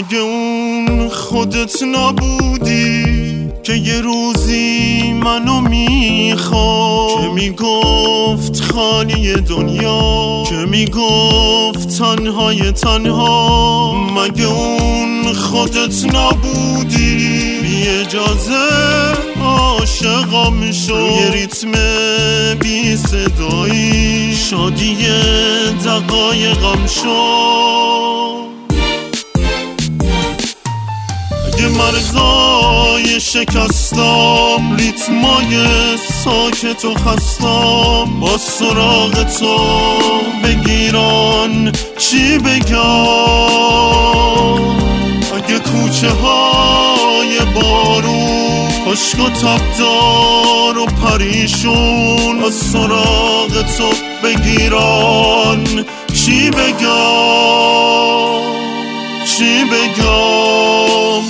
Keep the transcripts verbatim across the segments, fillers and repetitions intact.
مگه اون خودت نبودی که یه روزی منو میخواد، که میگفت خالی دنیا، که میگفت تنهای تنها؟ مگه اون خودت نبودی بی اجازه عاشقم شد، یه ریتم بی صدایی شادی دقایقم شد. اگه مرزای شکستم، ریتمای ساکت و خستم، با سراغ تو بگیران چی بگم؟ اگه کوچه های بارون خشک و تبدار و پریشون، با سراغ تو بگیران چی بگم؟ چی بگم؟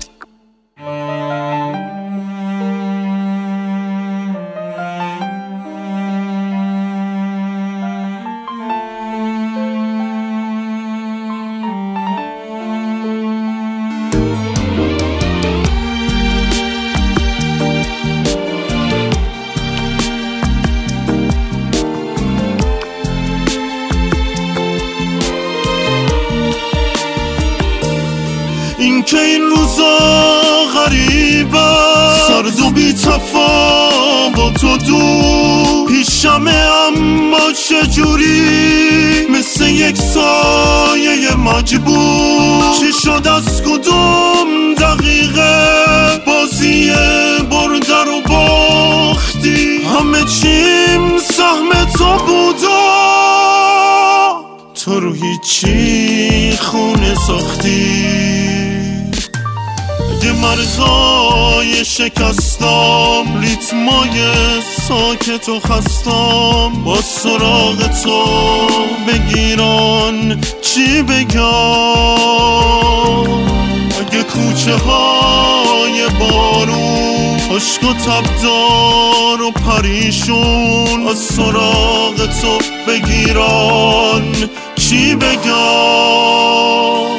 این که این روزا غریبه، سرد و بی تفاوت و دور پیشمه، اما چجوری مثل یک سایه مجبور؟ چی شد از کدوم دقیقه بازی برده رو باختی؟ همه چیم سهم تو بودا، تو رو هیچی خونه ساختی. اگه مرزای شکستم، ریتمای ساکت و خستم، با سراغ تو بگیران چی بگم؟ اگه کوچه های بارون خشک و تبدار و پریشون، از سراغ تو بگیران چی بگم؟